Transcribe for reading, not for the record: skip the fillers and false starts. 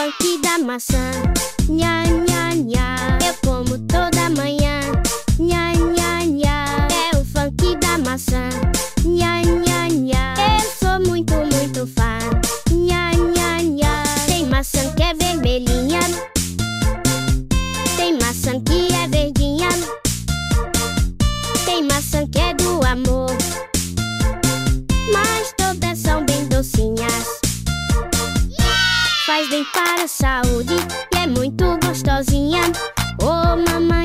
funk da maçã. Nha, nha, nha. Eu como toda manhã. Nha, nha, nha. É o funk da maçã. Nha, nha, nha. Eu sou muito, muito fã. Nha, nha, nha. Tem maçã que é vermelhinha. Tem maçã que é verdinha. Tem maçã que é do amor. Mas todas são bem docinhas. Faz bem para a saúde e é muito gostosinha. Oh, mamãe.